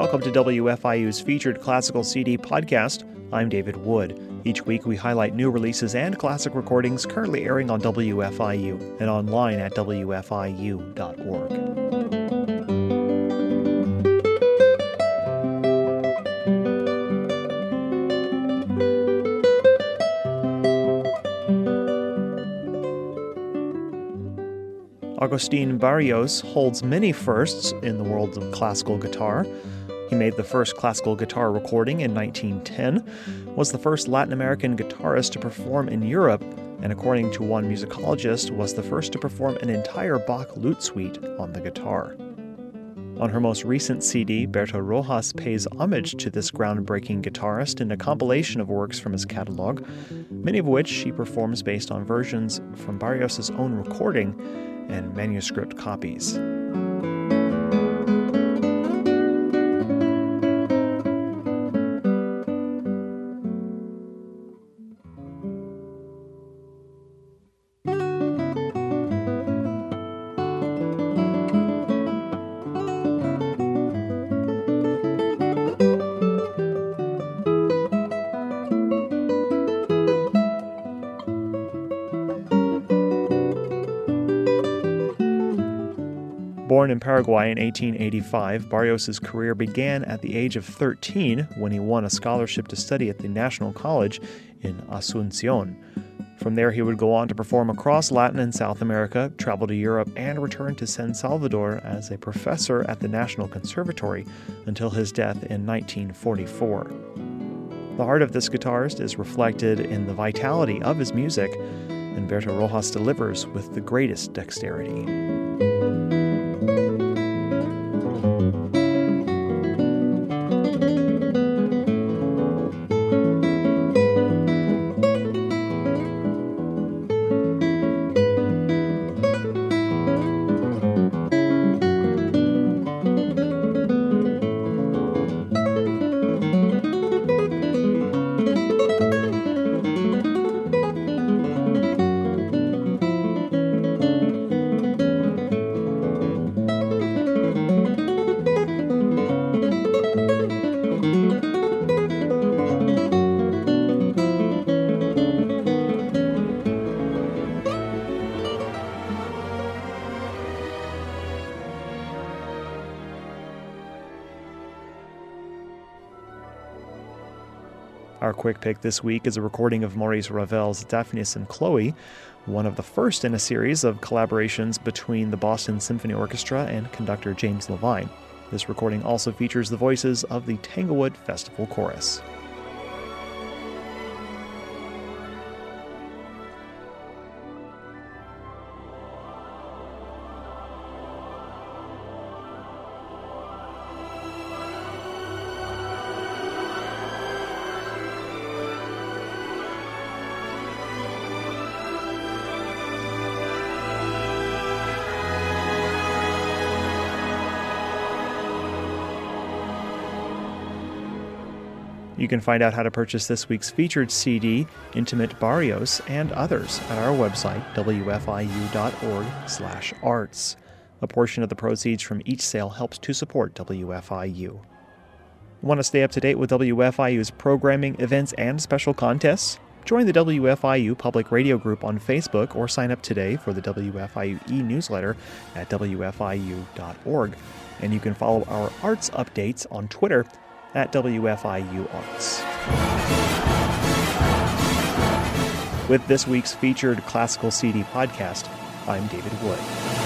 Welcome to WFIU's featured classical CD podcast. I'm David Wood. Each week we highlight new releases and classic recordings currently airing on WFIU and online at WFIU.org. Agustin Barrios holds many firsts in the world of classical guitar. He made the first classical guitar recording in 1910, was the first Latin American guitarist to perform in Europe, and according to one musicologist, was the first to perform an entire Bach lute suite on the guitar. On her most recent CD, Berto Rojas pays homage to this groundbreaking guitarist in a compilation of works from his catalog, many of which she performs based on versions from Barrios' own recording and manuscript copies. Born in Paraguay in 1885, Barrios' career began at the age of 13 when he won a scholarship to study at the National College in Asunción. From there, he would go on to perform across Latin and South America, travel to Europe, and return to San Salvador as a professor at the National Conservatory until his death in 1944. The heart of this guitarist is reflected in the vitality of his music, and Berto Rojas delivers with the greatest dexterity. Our quick pick this week is a recording of Maurice Ravel's Daphnis and Chloe, one of the first in a series of collaborations between the Boston Symphony Orchestra and conductor James Levine. This recording also features the voices of the Tanglewood Festival Chorus. You can find out how to purchase this week's featured CD, Intimate Barrios, and others at our website, wfiu.org/arts. A portion of the proceeds from each sale helps to support WFIU. Want to stay up to date with WFIU's programming, events, and special contests? Join the WFIU Public Radio Group on Facebook or sign up today for the WFIU e-newsletter at wfiu.org. And you can follow our arts updates on Twitter at WFIU Arts. With this week's featured classical CD podcast, I'm David Wood.